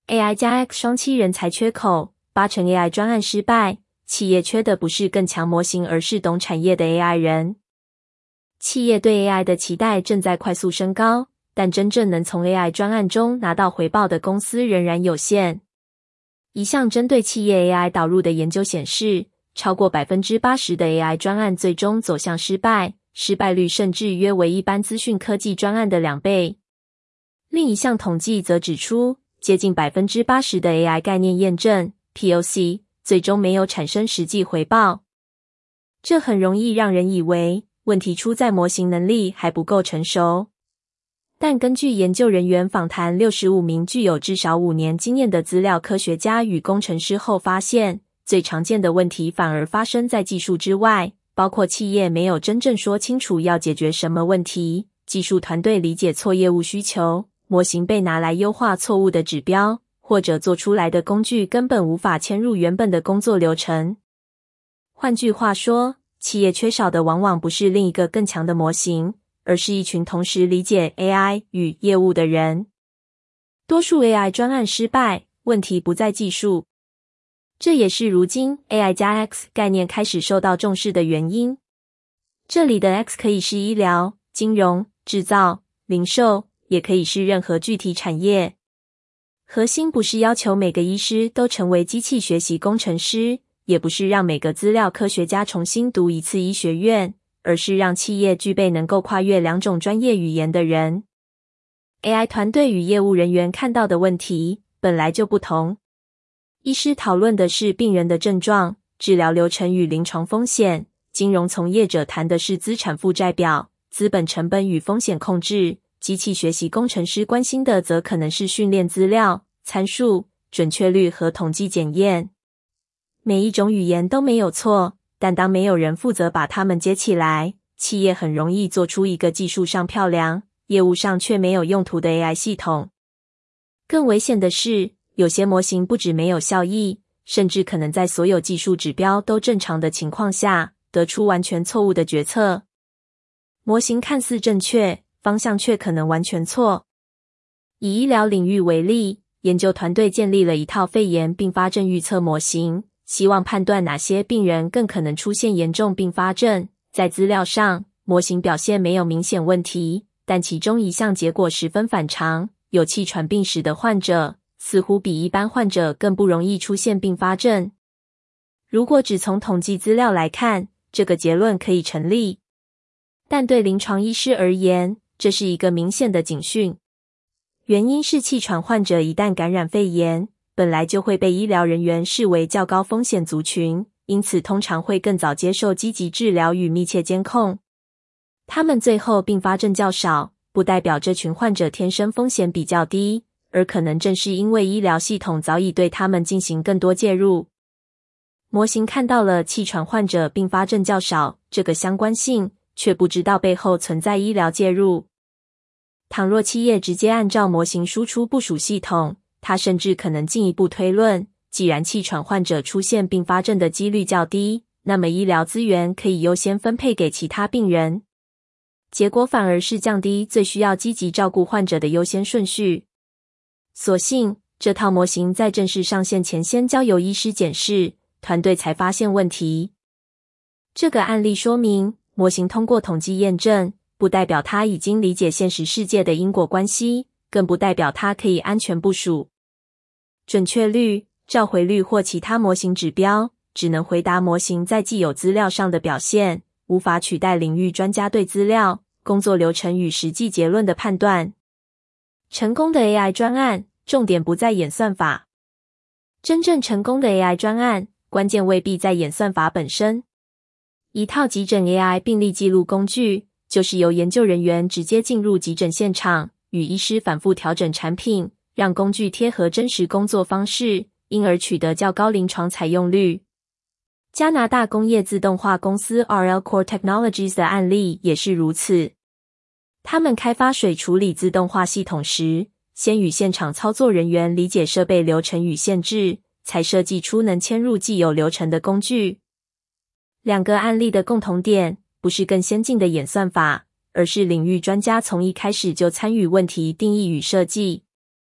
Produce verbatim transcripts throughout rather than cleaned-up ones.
A I 加 X 双栖人才缺口，八成 A I 专案失败，企业缺的不是更强模型，而是懂产业的 A I 人。企业对 A I 的期待正在快速升高，但真正能从 A I 专案中拿到回报的公司仍然有限。一项针对企业 A I 导入的研究显示，超过 百分之八十 的 A I 专案最终走向失败，失败率甚至约为一般资讯科技专案的两倍。另一项统计则指出，接近 百分之八十 的 A I 概念验证 P O C 最终没有产生实际回报。这很容易让人以为问题出在模型能力还不够成熟。但根据研究人员访谈六十五名具有至少五年经验的资料科学家与工程师后发现，最常见的问题反而发生在技术之外，包括企业没有真正说清楚要解决什么问题，技术团队理解错业务需求，模型被拿来优化错误的指标，或者做出来的工具根本无法嵌入原本的工作流程。换句话说，企业缺少的往往不是另一个更强的模型，而是一群同时理解 A I 与业务的人。多数 A I 专案失败，问题不在技术。这也是如今 A I 加 X 概念开始受到重视的原因。这里的 X 可以是医疗、金融、制造、零售，也可以是任何具体产业。核心不是要求每个医师都成为机器学习工程师，也不是让每个资料科学家重新读一次医学院，而是让企业具备能够跨越两种专业语言的人。A I 团队与业务人员看到的问题本来就不同。医师讨论的是病人的症状、治疗流程与临床风险，金融从业者谈的是资产负债表、资本成本与风险控制，机器学习工程师关心的则可能是训练资料、参数、准确率和统计检验。每一种语言都没有错，但当没有人负责把它们接起来，企业很容易做出一个技术上漂亮，业务上却没有用途的 A I 系统。更危险的是，有些模型不止没有效益，甚至可能在所有技术指标都正常的情况下，得出完全错误的决策。模型看似正确，方向却可能完全错。以医疗领域为例，研究团队建立了一套肺炎并发症预测模型，希望判断哪些病人更可能出现严重并发症。在资料上，模型表现没有明显问题，但其中一项结果十分反常，有气喘病史的患者似乎比一般患者更不容易出现并发症。如果只从统计资料来看，这个结论可以成立。但对临床医师而言，这是一个明显的警讯。原因是气喘患者一旦感染肺炎，本来就会被医疗人员视为较高风险族群，因此通常会更早接受积极治疗与密切监控。他们最后并发症较少，不代表这群患者天生风险比较低，而可能正是因为医疗系统早已对他们进行更多介入。模型看到了气喘患者并发症较少这个相关性，却不知道背后存在医疗介入。倘若企业直接按照模型输出部署系统，它甚至可能进一步推论，既然气喘患者出现并发症的几率较低，那么医疗资源可以优先分配给其他病人。结果反而是降低最需要积极照顾患者的优先顺序。所幸，这套模型在正式上线前先交由医师检视，团队才发现问题。这个案例说明，模型通过统计验证，不代表它已经理解现实世界的因果关系，更不代表它可以安全部署。准确率、召回率或其他模型指标，只能回答模型在既有资料上的表现，无法取代领域专家对资料、工作流程与实际结论的判断。成功的 A I 专案，重点不在演算法。真正成功的 A I 专案，关键未必在演算法本身。一套急诊 A I 病历记录工具，就是由研究人员直接进入急诊现场，与医师反复调整产品，让工具贴合真实工作方式，因而取得较高临床采用率。加拿大工业自动化公司 R L Core Technologies 的案例也是如此。他们开发水处理自动化系统时，先与现场操作人员理解设备流程与限制，才设计出能嵌入既有流程的工具。两个案例的共同点，不是更先进的演算法，而是领域专家从一开始就参与问题定义与设计。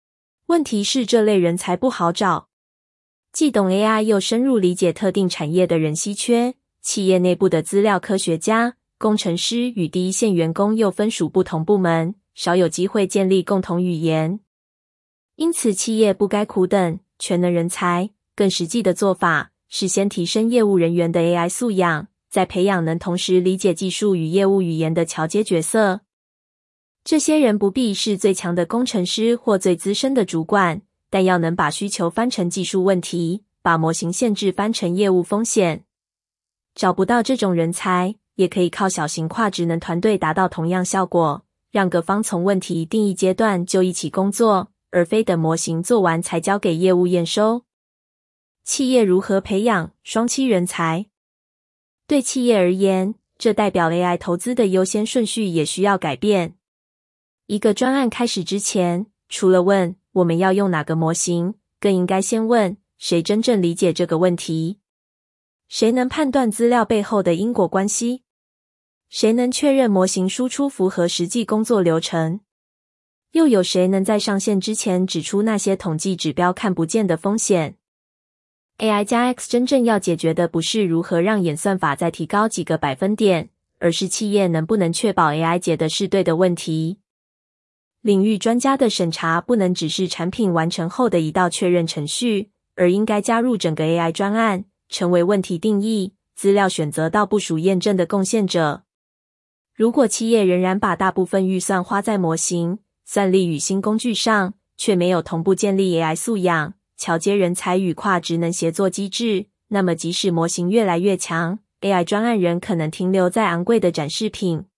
问题是这类人才不好找，既懂 A I 又深入理解特定产业的人稀缺，企业内部的资料科学家、工程师与第一线员工又分属不同部门，少有机会建立共同语言。因此企业不该苦等全能人才，更实际的做法是先提升业务人员的 A I 素养，再培养能同时理解技术与业务语言的桥接角色。这些人不必是最强的工程师或最资深的主管，但要能把需求翻成技术问题，把模型限制翻成业务风险。找不到这种人才，也可以靠小型跨职能团队达到同样效果，让各方从问题定义阶段就一起工作，而非等模型做完才交给业务验收。企业如何培养双栖人才？对企业而言，这代表 A I 投资的优先顺序也需要改变。一个专案开始之前，除了问我们要用哪个模型，更应该先问谁真正理解这个问题？谁能判断资料背后的因果关系？谁能确认模型输出符合实际工作流程？又有谁能在上线之前指出那些统计指标看不见的风险？ A I 加 X 真正要解决的不是如何让演算法再提高几个百分点，而是企业能不能确保 A I 解的是对的问题。领域专家的审查不能只是产品完成后的一道确认程序，而应该加入整个 A I 专案，成为问题定义、资料选择到部署验证的贡献者。如果企业仍然把大部分预算花在模型、算力与新工具上，却没有同步建立 A I 素养、桥接人才与跨职能协作机制，那么即使模型越来越强， A I 专案仍可能停留在昂贵的展示品，